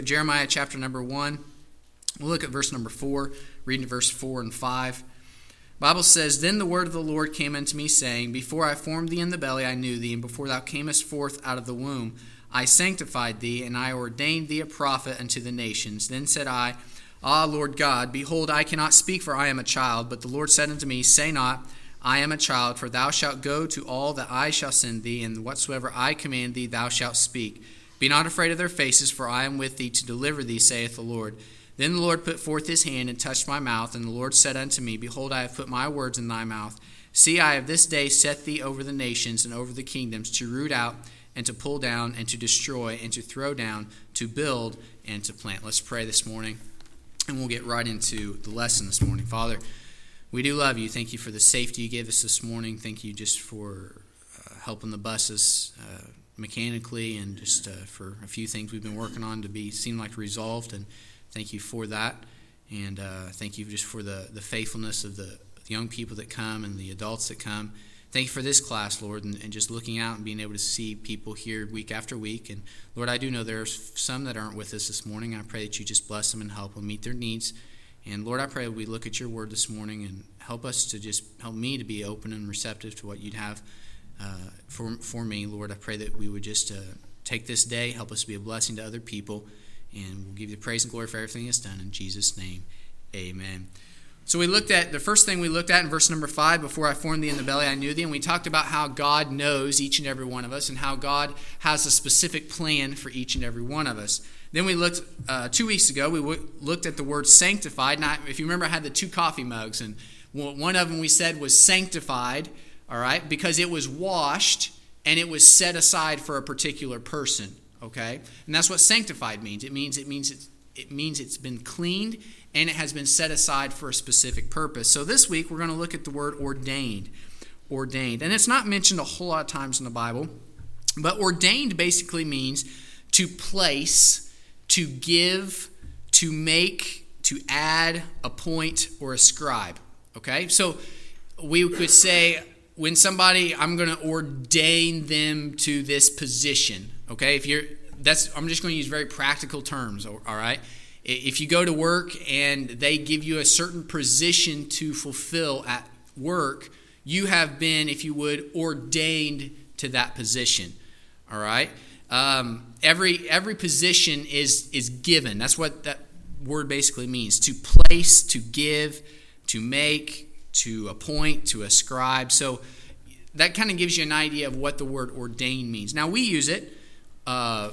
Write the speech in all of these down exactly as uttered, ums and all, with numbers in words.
Jeremiah chapter number one. We'll look at verse number four, reading verse four and five. The Bible says, Then the word of the Lord came unto me, saying, Before I formed thee in the belly I knew thee, and before thou camest forth out of the womb I sanctified thee, and I ordained thee a prophet unto the nations. Then said I, Ah, Lord God, behold, I cannot speak, for I am a child. But the Lord said unto me, Say not, I am a child, for thou shalt go to all that I shall send thee, and whatsoever I command thee thou shalt speak. Be not afraid of their faces, for I am with thee to deliver thee, saith the Lord. Then the Lord put forth his hand and touched my mouth, and the Lord said unto me, Behold, I have put my words in thy mouth. See, I have this day set thee over the nations and over the kingdoms, to root out and to pull down and to destroy and to throw down, to build and to plant. Let's pray this morning, and we'll get right into the lesson this morning. Father, we do love you. Thank you for the safety you gave us this morning. Thank you just for uh, helping the buses uh, mechanically, and just uh, for a few things we've been working on to be seem like resolved, and thank you for that. And uh, thank you just for the, the faithfulness of the young people that come and the adults that come. Thank you for this class, Lord, and, and just looking out and being able to see people here week after week. And Lord, I do know there are some that aren't with us this morning. I pray that you just bless them and help them meet their needs. And Lord, I pray that we look at your word this morning and help us to just help me to be open and receptive to what you'd have uh, for for me. Lord, I pray that we would just uh, take this day, help us to be a blessing to other people, and we'll give you the praise and glory for everything that's done. In Jesus' name, amen. So we looked at, the first thing we looked at in verse number five, Before I formed thee in the belly I knew thee, and we talked about how God knows each and every one of us, and how God has a specific plan for each and every one of us. Then we looked, uh, two weeks ago, we w- looked at the word sanctified. Now, if you remember, I had the two coffee mugs, and one of them we said was sanctified, all right, because it was washed and it was set aside for a particular person, okay? And that's what sanctified means. It means it means it's, it means it's been cleaned and it has been set aside for a specific purpose. So this week we're going to look at the word ordained. Ordained. And it's not mentioned a whole lot of times in the Bible, but ordained basically means to place, to give, to make, to add, appoint, or ascribe. Okay? So we could say, when somebody, I'm going to ordain them to this position. Okay? If you're, that's, I'm just going to use very practical terms, all right? If you go to work and they give you a certain position to fulfill at work, you have been, if you would, ordained to that position. All right? Um, every every position is is given. That's what that word basically means. To place, to give, to make, to appoint, to ascribe. So that kind of gives you an idea of what the word ordained means. Now we use it uh,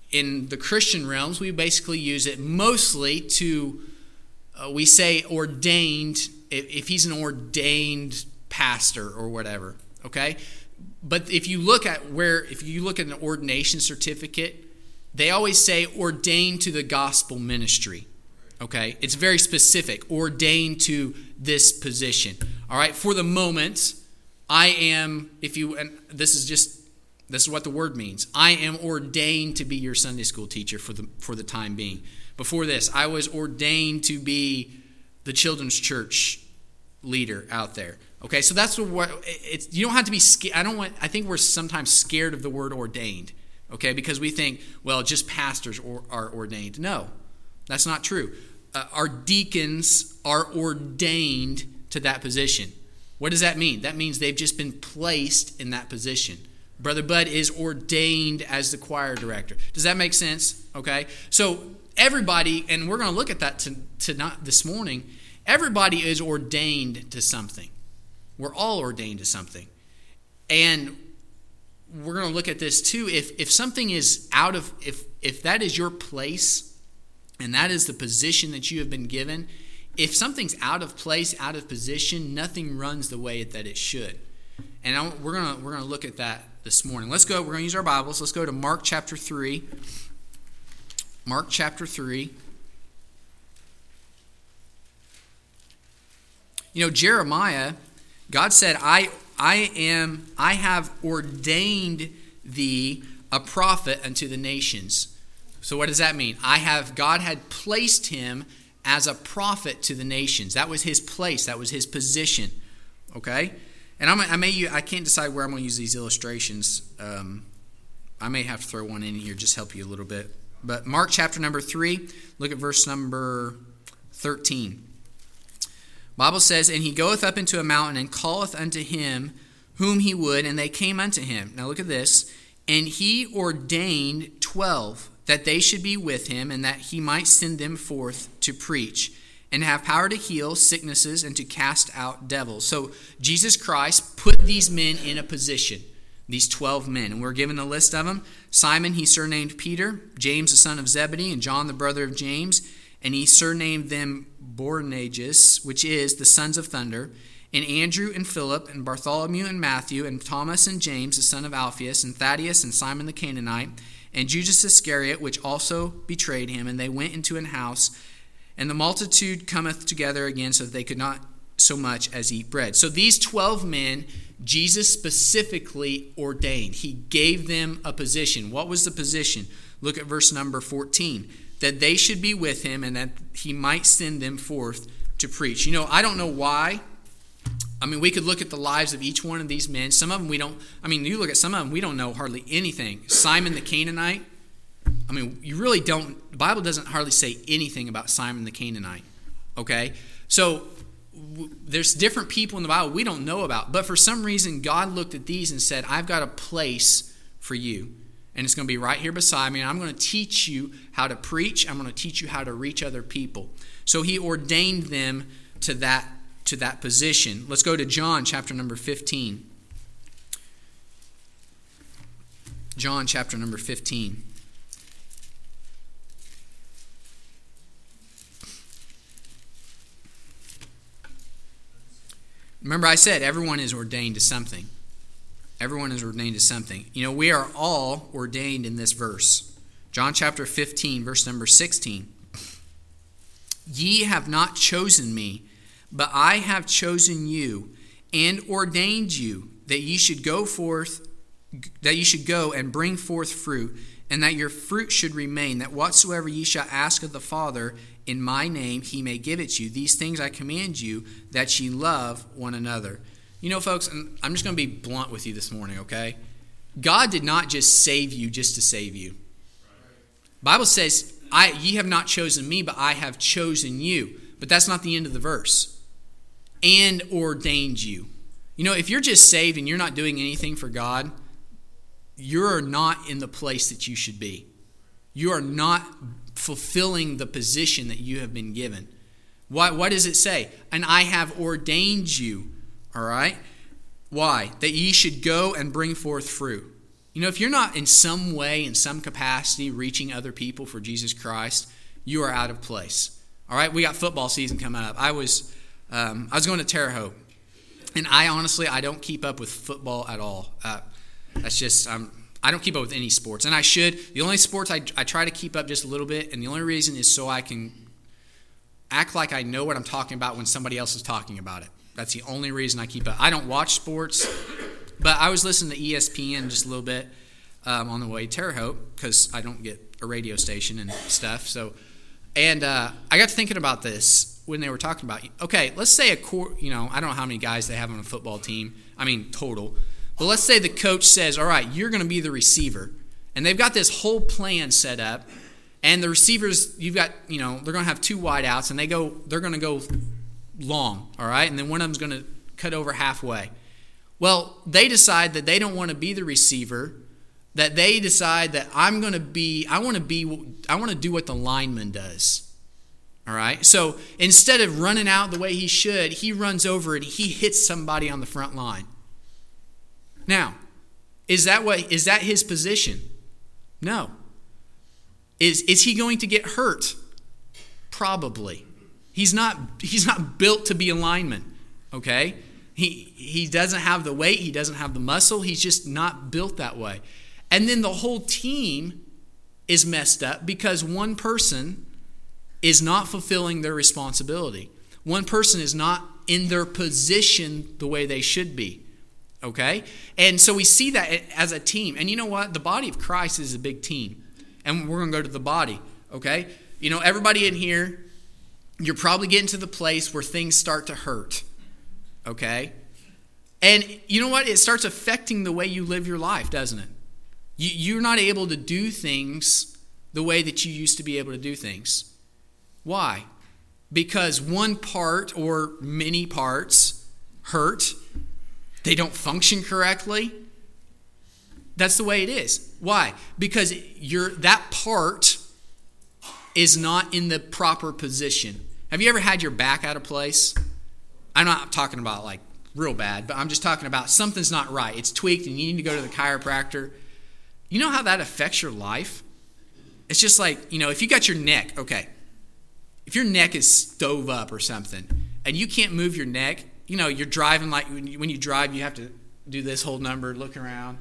in the Christian realms. We basically use it mostly to, uh, we say ordained, if, if he's an ordained pastor or whatever, okay? But if you look at where, if you look at an ordination certificate, they always say ordained to the gospel ministry. Okay? It's very specific. Ordained to this position. All right? For the moment, I am, if you, and this is just, this is what the word means. I am ordained to be your Sunday school teacher for the for the time being. Before this, I was ordained to be the children's church leader out there. Okay, so that's what it's. You don't have to be scared. I don't want. I think we're sometimes scared of the word ordained. Okay, because we think, well, just pastors or, are ordained. No, that's not true. Uh, our deacons are ordained to that position. What does that mean? That means they've just been placed in that position. Brother Bud is ordained as the choir director. Does that make sense? Okay, so everybody, and we're going to look at that to, to not this morning. Everybody is ordained to something. We're all ordained to something. And we're going to look at this too. If if something is out of, if if that is your place and that is the position that you have been given, if something's out of place, out of position, nothing runs the way that it should. And I, we're going to we're going to look at that this morning. Let's go. We're going to use our Bibles. Let's go to Mark chapter three. Mark chapter three. You know, Jeremiah, God said, I I am I have ordained thee a prophet unto the nations. So what does that mean? I have God had placed him as a prophet to the nations. That was his place. That was his position. Okay? And I'm, I may I can't decide where I'm going to use these illustrations. Um, I may have to throw one in here just help you a little bit. but Mark chapter number three, look at verse number thirteen. Bible says, "And he goeth up into a mountain, and calleth unto him whom he would, and they came unto him." Now look at this. "And he ordained twelve, that they should be with him, and that he might send them forth to preach, and have power to heal sicknesses, and to cast out devils." So Jesus Christ put these men in a position, these twelve men. And we're given a list of them. Simon he surnamed Peter, James the son of Zebedee, and John the brother of James. And he surnamed them Boanerges, which is the sons of thunder. And Andrew and Philip, and Bartholomew and Matthew, and Thomas and James the son of Alphaeus, and Thaddeus and Simon the Canaanite, and Judas Iscariot, which also betrayed him. And they went into an house, and the multitude cometh together again, so that they could not so much as eat bread. So these twelve men, Jesus specifically ordained. He gave them a position. What was the position? Look at verse number fourteen. "That they should be with him, and that he might send them forth to preach." You know, I don't know why. I mean, we could look at the lives of each one of these men. Some of them we don't, I mean, you look at some of them, we don't know hardly anything. Simon the Canaanite, I mean, you really don't, the Bible doesn't hardly say anything about Simon the Canaanite, okay? So w- there's different people in the Bible we don't know about, but for some reason, God looked at these and said, "I've got a place for you. And it's going to be right here beside me, and I'm going to teach you how to preach. I'm going to teach you how to reach other people." So he ordained them to that, to that position. Let's go to John chapter number fifteen. John chapter number fifteen. Remember I said everyone is ordained to something. Everyone is ordained to something. You know, we are all ordained in this verse. John chapter fifteen, verse number sixteen. "Ye have not chosen me, but I have chosen you, and ordained you, that ye should go forth, that ye should go and bring forth fruit, and that your fruit should remain, that whatsoever ye shall ask of the Father in my name, he may give it you. These things I command you, that ye love one another." You know, folks, I'm just going to be blunt with you this morning, okay? God did not just save you just to save you. The Bible says, "I ye have not chosen me, but I have chosen you." But that's not the end of the verse. "And ordained you." You know, if you're just saved and you're not doing anything for God, you're not in the place that you should be. You are not fulfilling the position that you have been given. What, what does it say? "And I have ordained you." All right? Why? "That ye should go and bring forth fruit." You know, if you're not in some way, in some capacity, reaching other people for Jesus Christ, you are out of place. All right? We got football season coming up. I was um, I was going to Terre Haute, and I honestly, I don't keep up with football at all. Uh, that's just, um, I don't keep up with any sports, and I should. The only sports I, I try to keep up just a little bit, and the only reason is so I can act like I know what I'm talking about when somebody else is talking about it. That's the only reason I keep up. I don't watch sports, but I was listening to E S P N just a little bit um, on the way to Terre Haute because I don't get a radio station and stuff. So, and uh, I got to thinking about this when they were talking about, okay, let's say a core, you know, I don't know how many guys they have on a football team. I mean, total. But let's say the coach says, all right, you're going to be the receiver. And they've got this whole plan set up. And the receivers, you've got, you know, they're going to have two wideouts, and they go, they're going to go long, all right? And then one of them's going to cut over halfway. Well, they decide that they don't want to be the receiver, that they decide that I'm going to be, I want to be, I want to do what the lineman does, all right? So instead of running out the way he should, he runs over and he hits somebody on the front line. Now, is that what, is that his position? No. Is, is he going to get hurt? Probably. He's not, he's not built to be a lineman, okay? He, he doesn't have the weight. He doesn't have the muscle. He's just not built that way. And then the whole team is messed up because one person is not fulfilling their responsibility. One person is not in their position the way they should be, okay? And so we see that as a team. And you know what? The body of Christ is a big team. And we're going to go to the body, okay? You know, everybody in here, you're probably getting to the place where things start to hurt, okay? And you know what? It starts affecting the way you live your life, doesn't it? You, you're not able to do things the way that you used to be able to do things. Why? Because one part or many parts hurt. They don't function correctly. That's the way it is. Why? Because you're, that part is not in the proper position. Have you ever had your back out of place? I'm not talking about like real bad, but I'm just talking about something's not right. It's tweaked and you need to go to the chiropractor. You know how that affects your life? It's just like, you know, if you got your neck, okay. If your neck is stove up or something and you can't move your neck, you know, you're driving like when you, when you drive, you have to do this whole number, look around.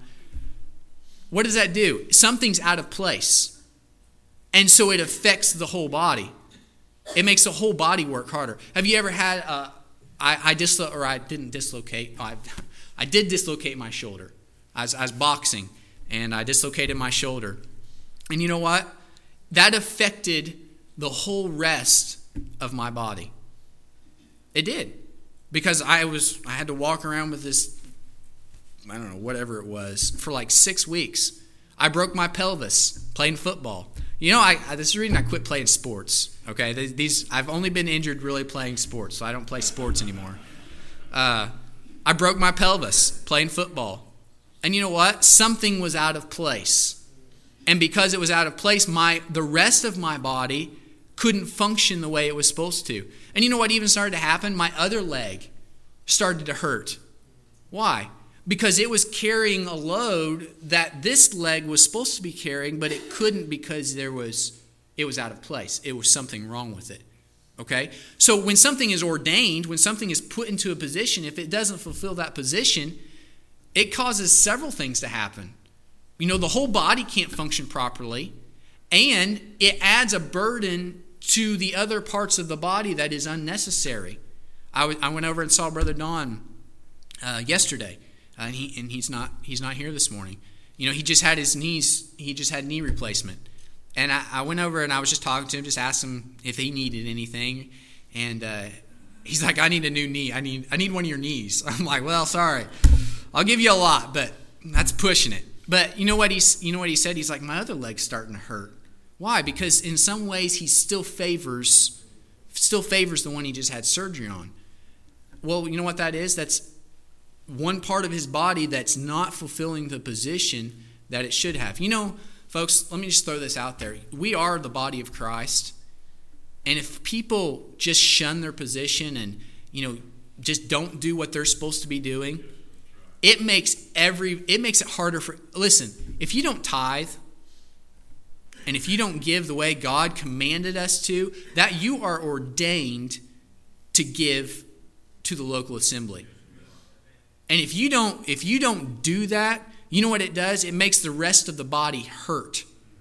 What does that do? Something's out of place. And so it affects the whole body. It makes the whole body work harder. Have you ever had, uh, I, I dislo- or I didn't dislocate, I, I did dislocate my shoulder. I was, I was boxing and I dislocated my shoulder. And you know what? That affected the whole rest of my body. It did. Because I was, I had to walk around with this, I don't know, whatever it was, for like six weeks. I broke my pelvis playing football. You know, I, I this is the reason I quit playing sports. Okay, these I've only been injured really playing sports, so I don't play sports anymore. Uh, I broke my pelvis playing football, and you know what? Something was out of place, and because it was out of place, my the rest of my body couldn't function the way it was supposed to. And you know what even started to happen? My other leg started to hurt. Why? Because it was carrying a load that this leg was supposed to be carrying, but it couldn't because there was it was out of place. It was something wrong with it. Okay? So when something is ordained, when something is put into a position, if it doesn't fulfill that position, it causes several things to happen. You know, the whole body can't function properly, and it adds a burden to the other parts of the body that is unnecessary. I, w- I went over and saw Brother Don uh, yesterday. Uh, and, he, and he's not he's not here this morning. You know, he just had his knees, he just had knee replacement. And I, I went over and I was just talking to him, just asked him if he needed anything. And uh, he's like, I need a new knee. I need I need one of your knees. I'm like, well, sorry. I'll give you a lot, but that's pushing it. But you know what he's you know what he said? He's like, my other leg's starting to hurt. Why? Because in some ways he still favors still favors the one he just had surgery on. Well, you know what that is? That's one part of his body that's not fulfilling the position that it should have. You know, folks, let me just throw this out there. We are the body of Christ. And if people just shun their position and, you know, just don't do what they're supposed to be doing, it makes every it makes it harder for listen, if you don't tithe and if you don't give the way God commanded us to, that you are ordained to give to the local assembly. And if you don't if you don't do that, you know what it does? It makes the rest of the body hurt.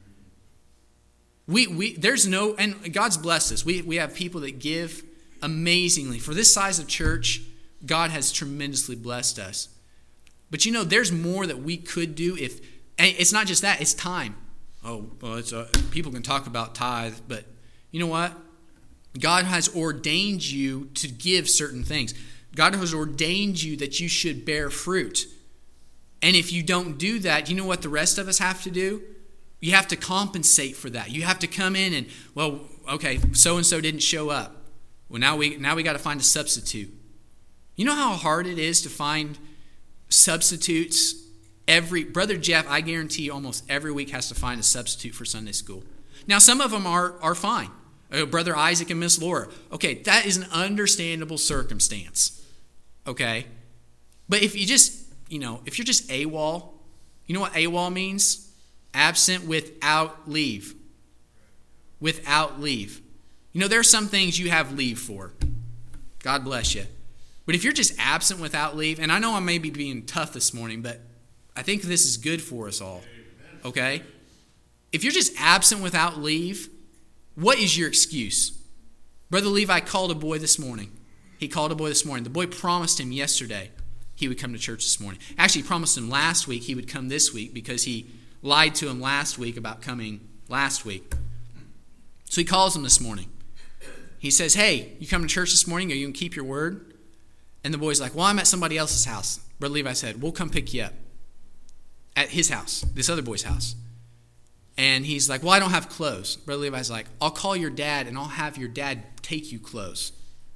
We we there's no and God's blessed us. We we have people that give amazingly. For this size of church, God has tremendously blessed us. But you know, there's more that we could do if and it's not just that, it's time. Oh, well, it's uh, people can talk about tithe, but you know what? God has ordained you to give certain things. God has ordained you that you should bear fruit. And if you don't do that, you know what the rest of us have to do? You have to compensate for that. You have to come in and, well, okay, so-and-so didn't show up. Well, now we now we got to find a substitute. You know how hard it is to find substitutes? Every Brother Jeff, I guarantee almost every week has to find a substitute for Sunday school. Now, some of them are, are fine. Uh, Brother Isaac and Miss Laura. Okay, that is an understandable circumstance. Okay? But if you just, you know, if you're just AWOL, you know what AWOL means? Absent without leave. Without leave. You know, there are some things you have leave for. God bless you. But if you're just absent without leave, and I know I may be being tough this morning, but I think this is good for us all. Okay? If you're just absent without leave, what is your excuse? Brother Levi called a boy this morning. He called a boy this morning. The boy promised him yesterday he would come to church this morning. Actually, he promised him last week he would come this week because he lied to him last week about coming last week. So he calls him this morning. He says, hey, you come to church this morning? Are you going to keep your word? And the boy's like, well, I'm at somebody else's house. Brother Levi said, we'll come pick you up at his house, this other boy's house. And he's like, well, I don't have clothes. Brother Levi's like, I'll call your dad and I'll have your dad take you clothes.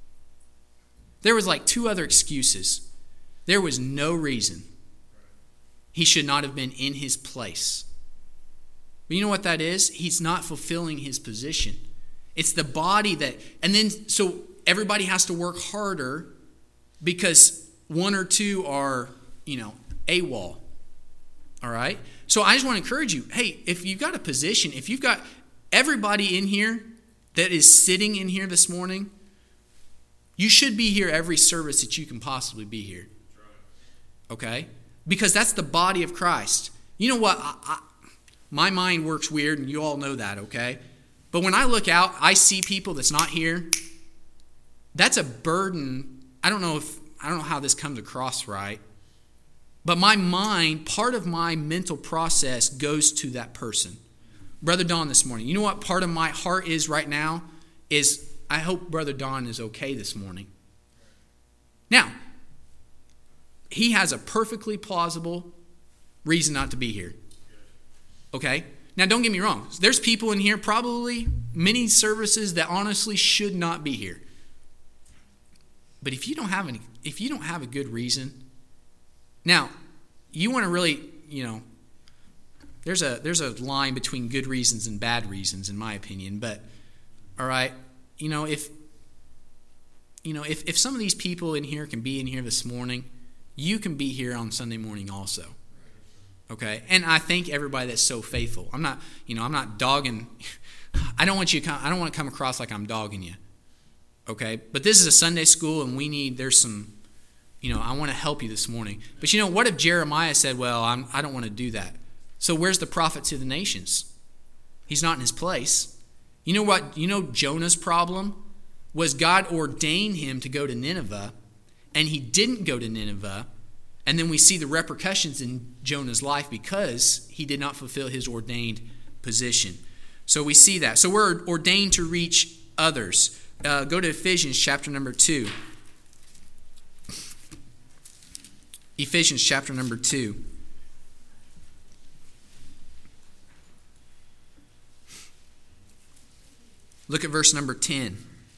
There was like two other excuses. There was no reason he should not have been in his place. But you know what that is? He's not fulfilling his position. It's the body that, and then so everybody has to work harder because one or two are, you know, AWOL. All right? So I just want to encourage you, hey, if you've got a position, if you've got everybody in here that is sitting in here this morning, you should be here every service that you can possibly be here. Okay? Because that's the body of Christ. You know what? I, I, my mind works weird, and you all know that, okay? But when I look out, I see people that's not here. That's a burden. I don't know if I don't know how this comes across right. But my mind, part of my mental process goes to that person. Brother Don this morning, you know what part of my heart is right now? Is I hope Brother Don is okay this morning. Now, he has a perfectly plausible reason not to be here. Okay? Now, don't get me wrong. There's people in here, probably many services, that honestly should not be here. But if you don't have any, if you don't have a good reason, now, you want to really, you know, there's a there's a line between good reasons and bad reasons, in my opinion. But, all right, you know, if you know if, if some of these people in here can be in here this morning, you can be here on Sunday morning also. Okay, and I thank everybody that's so faithful. I'm not, you know, I'm not dogging. I don't want you. To come, I don't want to come across like I'm dogging you. Okay, but this is a Sunday school, and we need. There's some. You know, I want to help you this morning. But you know, what if Jeremiah said, well, I'm, I don't want to do that. So where's the prophet to the nations? He's not in his place. You know what? You know Jonah's problem was God ordained him to go to Nineveh, and he didn't go to Nineveh. And then we see the repercussions in Jonah's life because he did not fulfill his ordained position. So we see that. So we're ordained to reach others. Uh, go to Ephesians chapter number two. Ephesians chapter number two. Look at verse number ten.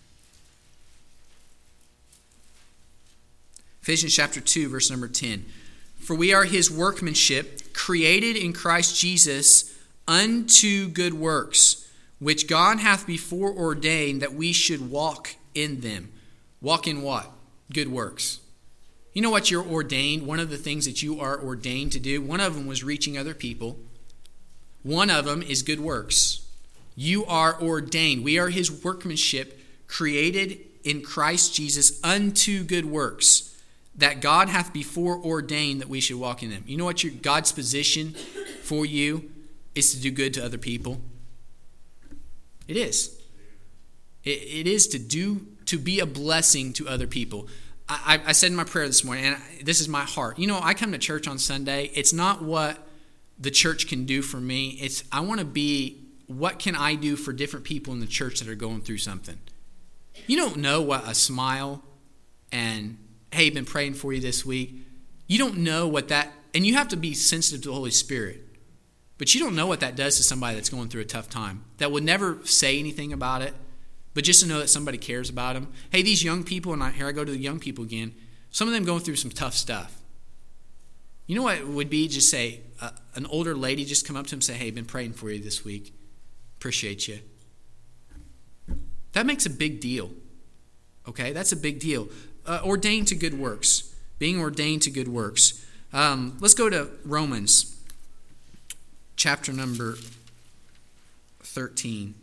Ephesians chapter two, verse number ten. For we are his workmanship, created in Christ Jesus unto good works, which God hath before ordained that we should walk in them. Walk in what? Good works. You know what you're ordained? One of the things that you are ordained to do, one of them was reaching other people. One of them is good works. You are ordained. We are his workmanship, created in Christ Jesus unto good works, that God hath before ordained that we should walk in them. You know what your God's position for you is? To do good to other people. It is. It, it is to do to be a blessing to other people. I, I said in my prayer this morning, and this is my heart. You know, I come to church on Sunday. It's not what the church can do for me. It's I want to be, what can I do for different people in the church that are going through something? You don't know what a smile and, hey, been praying for you this week. You don't know what that, and you have to be sensitive to the Holy Spirit. But you don't know what that does to somebody that's going through a tough time, that would never say anything about it. But just to know that somebody cares about them. Hey, these young people, and I, here I go to the young people again, some of them going through some tough stuff. You know what it would be? Just say, uh, an older lady just come up to him and say, hey, been praying for you this week. Appreciate you. That makes a big deal. Okay, that's a big deal. Uh, ordained to good works. Being ordained to good works. Um, let's go to Romans chapter number thirteen.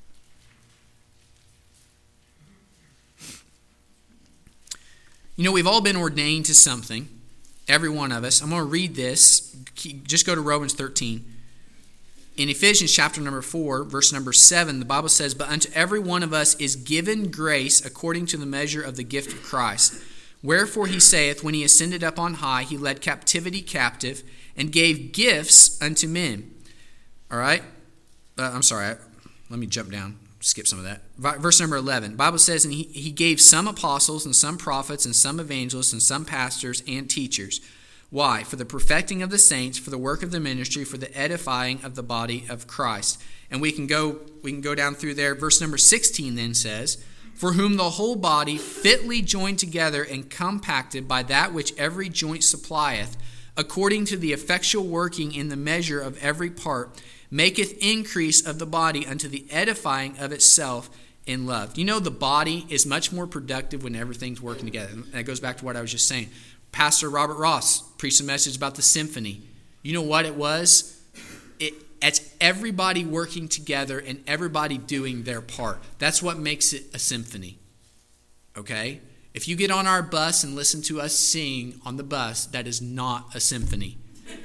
You know, we've all been ordained to something, every one of us. I'm going to read this. Just go to Romans thirteen. In Ephesians chapter number four, verse number seven, the Bible says, but unto every one of us is given grace according to the measure of the gift of Christ. Wherefore he saith, when he ascended up on high, he led captivity captive and gave gifts unto men. All right? Uh, I'm sorry. Let me jump down. Skip some of that. Verse number eleven. The Bible says, and he, he gave some apostles and some prophets and some evangelists and some pastors and teachers Why? For the perfecting of the saints, for the work of the ministry, for the edifying of the body of Christ. And we can go we can go down through there. Verse number sixteen then says, for whom the whole body fitly joined together and compacted by that which every joint supplieth, according to the effectual working in the measure of every part, maketh increase of the body unto the edifying of itself in love. You know, the body is much more productive when everything's working together. And that goes back to what I was just saying. Pastor Robert Ross preached a message about the symphony. You know what it was? It, it's everybody working together and everybody doing their part. That's what makes it a symphony. Okay? If you get on our bus and listen to us sing on the bus, that is not a symphony.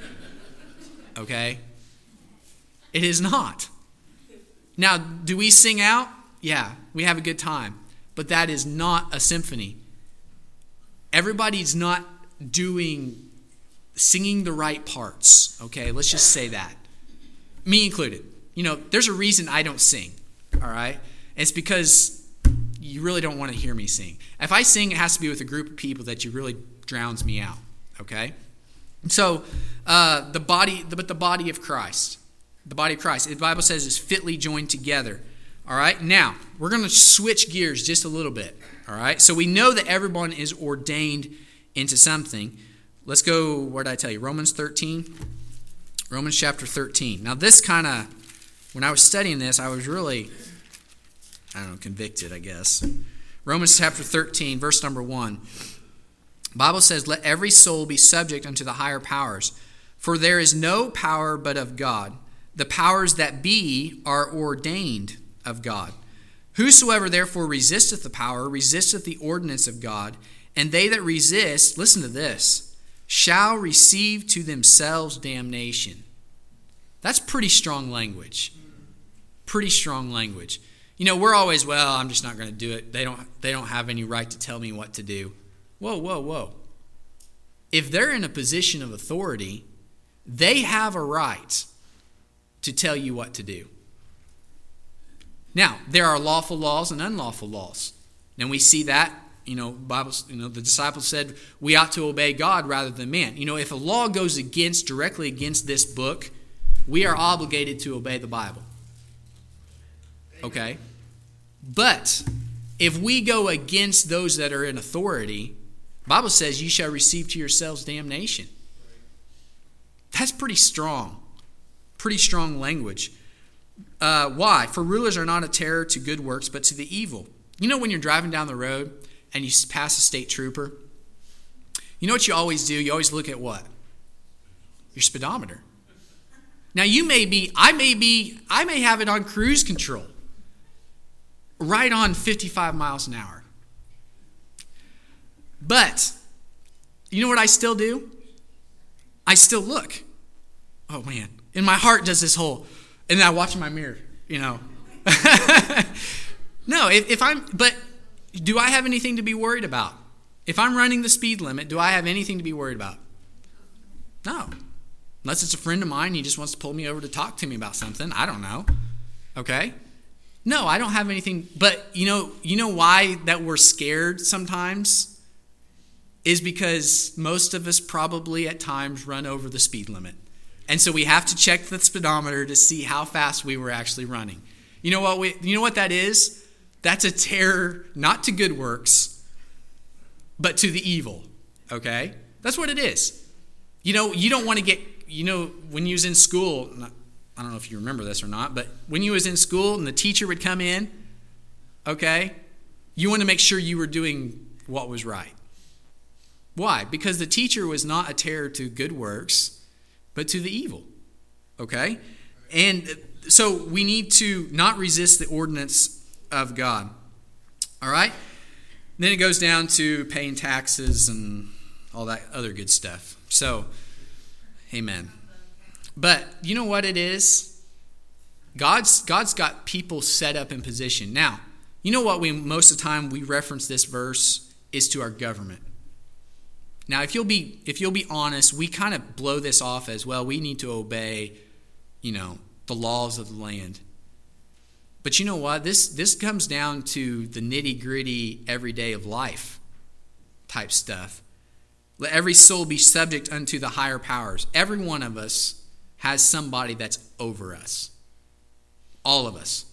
Okay? It is not. Now, do we sing out? Yeah, we have a good time. But that is not a symphony. Everybody's not doing, singing the right parts. Okay, let's just say that. Me included. You know, there's a reason I don't sing. All right? It's because you really don't want to hear me sing. If I sing, it has to be with a group of people that you really drowns me out. Okay? So, uh, the body, but the body of Christ. The body of Christ, the Bible says, is fitly joined together. All right, now we're going to switch gears just a little bit. All right, so we know that everyone is ordained into something. Let's go, where did I tell you? Romans thirteen. Romans chapter thirteen. Now this kind of, when I was studying this, I was really, I don't know, convicted, I guess. Romans chapter thirteen, verse number one. The Bible says, let every soul be subject unto the higher powers, for there is no power but of God. The powers that be are ordained of God. Whosoever therefore resisteth the power, resisteth the ordinance of God, and they that resist, listen to this, shall receive to themselves damnation. That's pretty strong language. Pretty strong language. You know, we're always, well, I'm just not going to do it. They don't, they don't have any right to tell me what to do. Whoa, whoa, whoa. If they're in a position of authority, they have a right to tell you what to do. Now, there are lawful laws and unlawful laws. And we see that, you know, Bible, you know, the disciples said we ought to obey God rather than man. You know, if a law goes against, directly against this book, we are obligated to obey the Bible. Okay? But if we go against those that are in authority, the Bible says, ye shall receive to yourselves damnation. That's pretty strong. Pretty strong language. Uh, why? For rulers are not a terror to good works, but to the evil. You know when you're driving down the road and you pass a state trooper? You know what you always do? You always look at what? Your speedometer. Now you may be, I may be, I may have it on cruise control. Right on fifty-five miles an hour. But, you know what I still do? I still look. Oh man. And my heart does this whole, and then I watch in my mirror, you know. No, if, if I'm, but do I have anything to be worried about? If I'm running the speed limit, do I have anything to be worried about? No. Unless it's a friend of mine, he just wants to pull me over to talk to me about something. I don't know. Okay? No, I don't have anything, but you know, you know why that we're scared sometimes? Is because most of us probably at times run over the speed limit. And so we have to check the speedometer to see how fast we were actually running. You know what we, you know what that is? That's a terror not to good works, but to the evil. Okay? That's what it is. You know, you don't want to get, you know, when you was in school, I don't know if you remember this or not, but when you was in school and the teacher would come in, okay, you want to make sure you were doing what was right. Why? Because the teacher was not a terror to good works, but to the evil. Okay? And so we need to not resist the ordinance of God. All right? Then it goes down to paying taxes and all that other good stuff. So, amen. But you know what it is? God's God's got people set up in position. Now, you know what we most of the time we reference this verse is to our government. Now, if you'll be if you'll be honest, we kind of blow this off as, well, we need to obey, you know, the laws of the land. But you know what? This this comes down to the nitty-gritty everyday of life type stuff. Let every soul be subject unto the higher powers. Every one of us has somebody that's over us. All of us.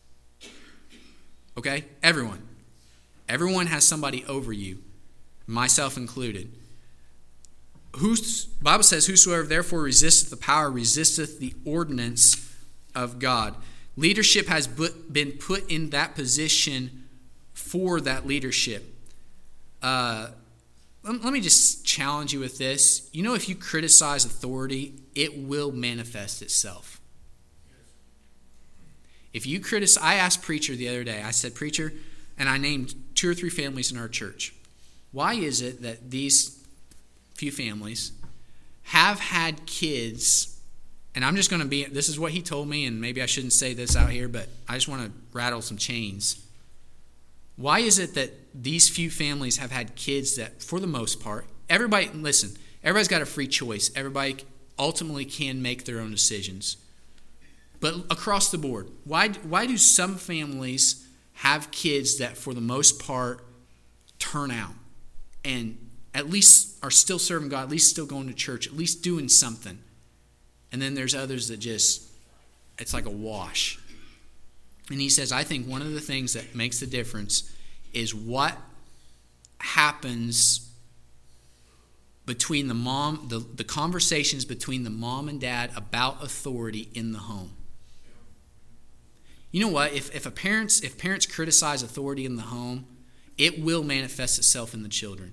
Okay? Everyone. Everyone has somebody over you, myself included. Who's, the Bible says, whosoever therefore resisteth the power resisteth the ordinance of God. Leadership has been put in that position for that leadership. Uh, let, let me just challenge you with this. You know, if you criticize authority, it will manifest itself. If you criticize, I asked Preacher the other day, I said, Preacher, and I named two or three families in our church. Why is it that these few families have had kids, and I'm just going to be, this is what he told me, and maybe I shouldn't say this out here, but I just want to rattle some chains. Why is it that these few families have had kids that, for the most part, everybody, listen, everybody's got a free choice. Everybody ultimately can make their own decisions. But across the board, why, why do some families have kids that, for the most part, turn out and at least are still serving God, at least still going to church, at least doing something? And then there's others that just, it's like a wash. And he says, I think one of the things that makes the difference is what happens between the mom, the, the conversations between the mom and dad about authority in the home. You know what? If if a parents if parents criticize authority in the home, it will manifest itself in the children.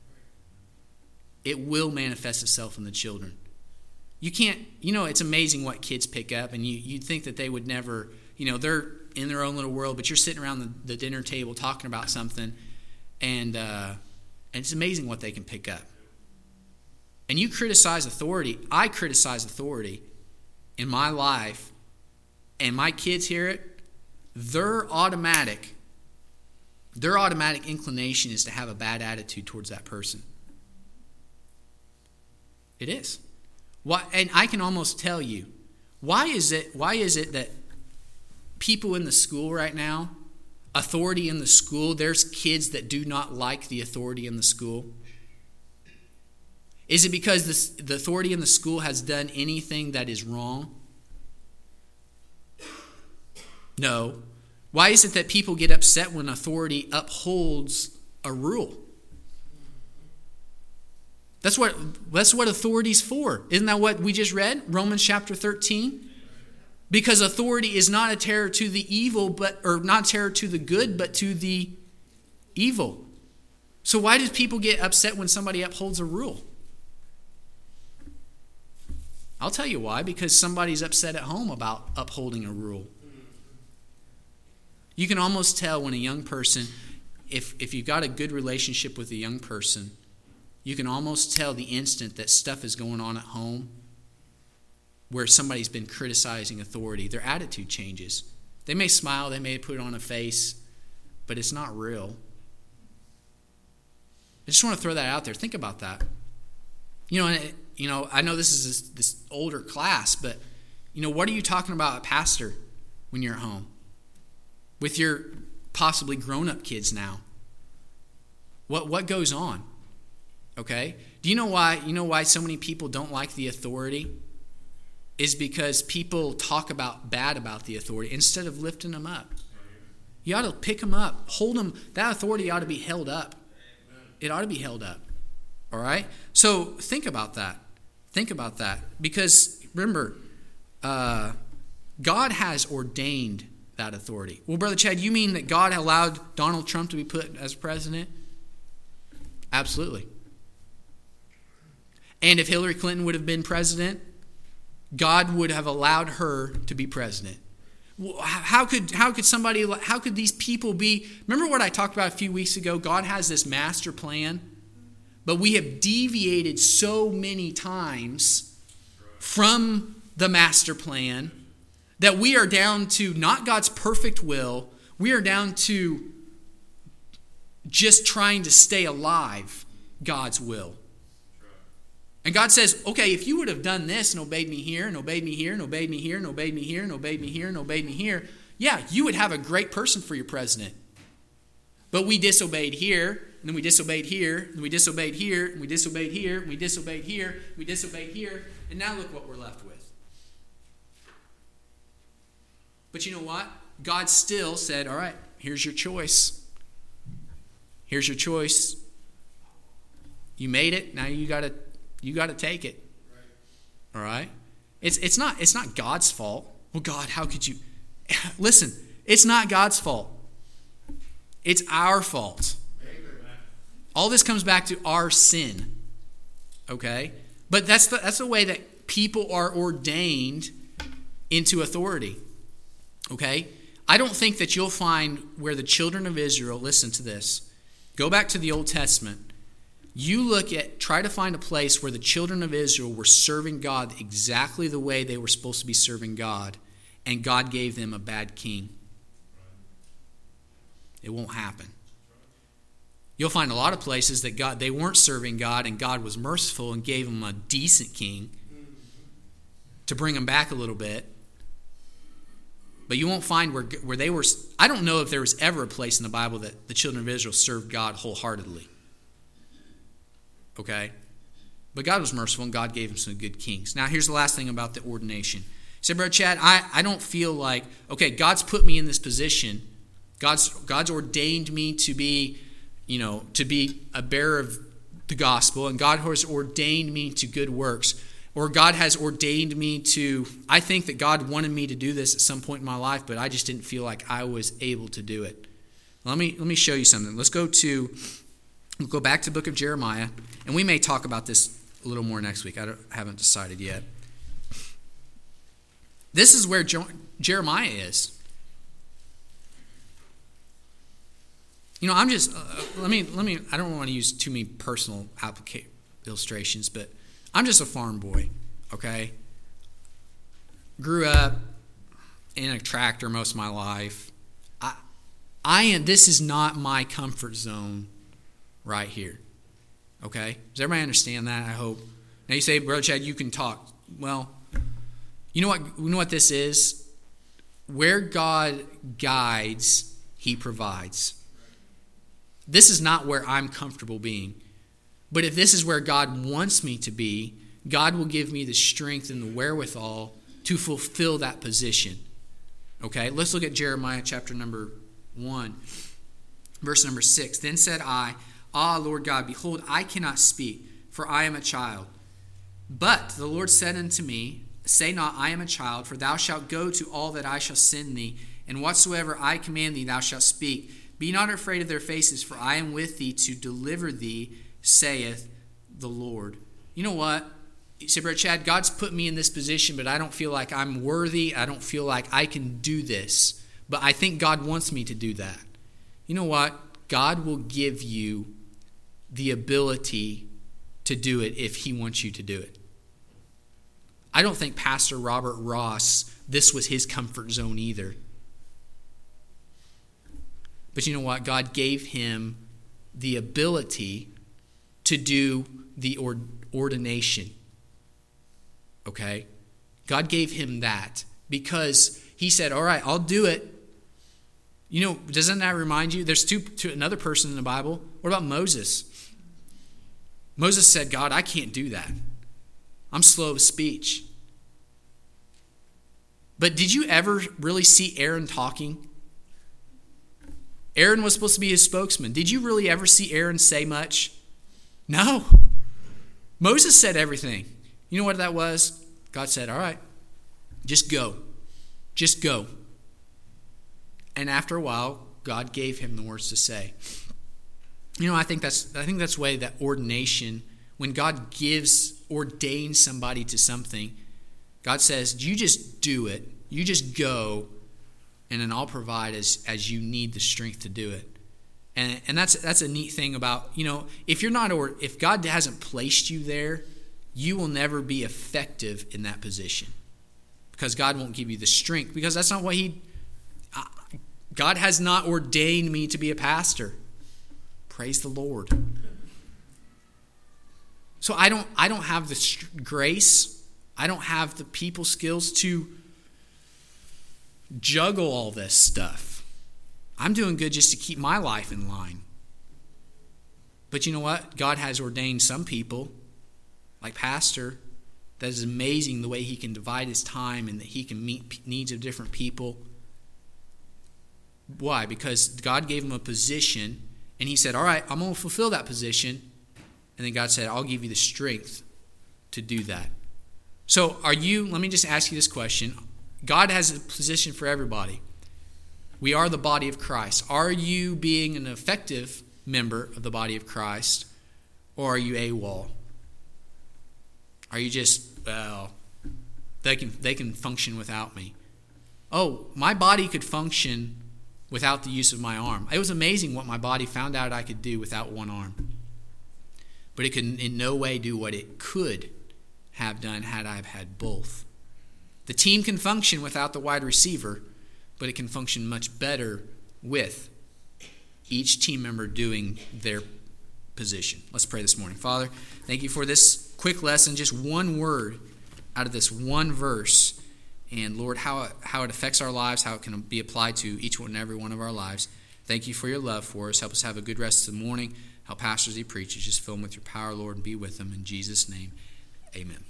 It will manifest itself in the children. You can't, you know, it's amazing what kids pick up, and you, you'd think that they would never, you know, they're in their own little world, but you're sitting around the, the dinner table talking about something, and, uh, and it's amazing what they can pick up. And you criticize authority. I criticize authority in my life, and my kids hear it, their automatic, their automatic inclination is to have a bad attitude towards that person. It is. Why, and I can almost tell you, why is it, why is it that people in the school right now, authority in the school, there's kids that do not like the authority in the school? Is it because this, the authority in the school has done anything that is wrong? No. Why is it that people get upset when authority upholds a rule? That's what that's what authority's for. Isn't that what we just read? Romans chapter thirteen? Because authority is not a terror to the evil, but or not terror to the good, but to the evil. So why do people get upset when somebody upholds a rule? I'll tell you why. Because somebody's upset at home about upholding a rule. You can almost tell when a young person, if if you've got a good relationship with a young person, you can almost tell the instant that stuff is going on at home where somebody's been criticizing authority. Their attitude changes. They may smile, they may put on a face, but it's not real. I just want to throw that out there. Think about that. You know, you know, I know this is this, this older class, but you know, what are you talking about, a pastor, when you're at home with your possibly grown-up kids now? What what goes on? Okay? Do you know why? You know why so many people don't like the authority? Is because people talk about bad about the authority instead of lifting them up. You ought to pick them up, hold them. That authority ought to be held up. It ought to be held up. All right? So think about that. Think about that. Because remember, uh, God has ordained that authority. Well, Brother Chad, you mean that God allowed Donald Trump to be put as president? Absolutely. And if Hillary Clinton would have been president, God would have allowed her to be president. How could how could somebody how could these people be? Remember what I talked about a few weeks ago? God has this master plan, but we have deviated so many times from the master plan that we are down to not God's perfect will. We are down to just trying to stay alive God's will. And God says, okay, if you would have done this and obeyed me here and obeyed me here and obeyed me here and obeyed me here and obeyed me here and obeyed me here, yeah, you would have a great person for your president. But we disobeyed here, and then we disobeyed here, and we disobeyed here, and we disobeyed here, and we disobeyed here, we disobeyed here, and now look what we're left with. But you know what? God still said, all right, here's your choice. Here's your choice. You made it. Now you gotta you gotta take it. All right? It's it's not it's not God's fault. Well, God, how could you? Listen, it's not God's fault. It's our fault. All this comes back to our sin. Okay? But that's the that's the way that people are ordained into authority. Okay? I don't think that you'll find where the children of Israel, listen to this. Go back to the Old Testament. You look at, try to find a place where the children of Israel were serving God exactly the way they were supposed to be serving God, and God gave them a bad king. It won't happen. You'll find a lot of places that God they weren't serving God, and God was merciful and gave them a decent king to bring them back a little bit. But you won't find where where they were. I don't know if there was ever a place in the Bible that the children of Israel served God wholeheartedly. Okay? But God was merciful, and God gave them some good kings. Now, here's the last thing about the ordination. He said, Brother Chad, I, I don't feel like, okay, God's put me in this position. God's God's ordained me to be, you know, to be a bearer of the gospel, and God has ordained me to good works. Or God has ordained me to, I think that God wanted me to do this at some point in my life, but I just didn't feel like I was able to do it. Let me let me show you something. Let's go to, we'll go back to the book of Jeremiah, and we may talk about this a little more next week. I don't, haven't decided yet. This is where Jo- Jeremiah is. You know, I'm just, uh, let me, let me, I don't want to use too many personal applica- illustrations, but I'm just a farm boy, okay? Grew up in a tractor most of my life. I, I am. This is not my comfort zone right here, okay? Does everybody understand that? I hope. Now you say, Brother Chad, you can talk. Well, you know what? You know what this is? Where God guides, He provides. This is not where I'm comfortable being. But if this is where God wants me to be, God will give me the strength and the wherewithal to fulfill that position. Okay, let's look at Jeremiah chapter number one, verse number six. Then said I, Ah, Lord God, behold, I cannot speak, for I am a child. But the Lord said unto me, Say not, I am a child, for thou shalt go to all that I shall send thee, and whatsoever I command thee thou shalt speak. Be not afraid of their faces, for I am with thee to deliver thee, saith the Lord. You know what? You say, Brother Chad, God's put me in this position, but I don't feel like I'm worthy. I don't feel like I can do this. But I think God wants me to do that. You know what? God will give you the ability to do it if He wants you to do it. I don't think Pastor Robert Ross, this was his comfort zone either. But you know what? God gave him the ability to do the ordination. Okay? God gave him that because He said, all right, I'll do it. You know, doesn't that remind you? There's two, two another person in the Bible. What about Moses? Moses said, God, I can't do that. I'm slow of speech. But did you ever really see Aaron talking? Aaron was supposed to be his spokesman. Did you really ever see Aaron say much? No. Moses said everything. You know what that was? God said, all right, just go. Just go. And after a while, God gave him the words to say. You know, I think that's I think that's the way that ordination, when God gives, ordains somebody to something, God says, you just do it. You just go, and then I'll provide as, as you need the strength to do it. And and that's that's a neat thing about, you know, if you're not, or if God hasn't placed you there, you will never be effective in that position. Because God won't give you the strength. Because that's not what He, God has not ordained me to be a pastor. Praise the Lord. So I don't I don't have the grace. I don't have the people skills to juggle all this stuff. I'm doing good just to keep my life in line. But you know what? God has ordained some people, like Pastor, that is amazing the way he can divide his time and that he can meet needs of different people. Why? Because God gave him a position, and he said, all right, I'm going to fulfill that position. And then God said, I'll give you the strength to do that. So are you, let me just ask you this question. God has a position for everybody. We are the body of Christ. Are you being an effective member of the body of Christ, or are you AWOL? Are you just, well, they can they can function without me? Oh, my body could function without the use of my arm. It was amazing what my body found out I could do without one arm. But it could in no way do what it could have done had I had both. The team can function without the wide receiver, but it can function much better with each team member doing their position. Let's pray this morning. Father, thank you for this quick lesson, just one word out of this one verse. And Lord, how it, how it affects our lives, how it can be applied to each one and every one of our lives. Thank you for your love for us. Help us have a good rest of the morning. Help Pastor as he preaches. Just fill him with your power, Lord, and be with him. In Jesus' name, amen.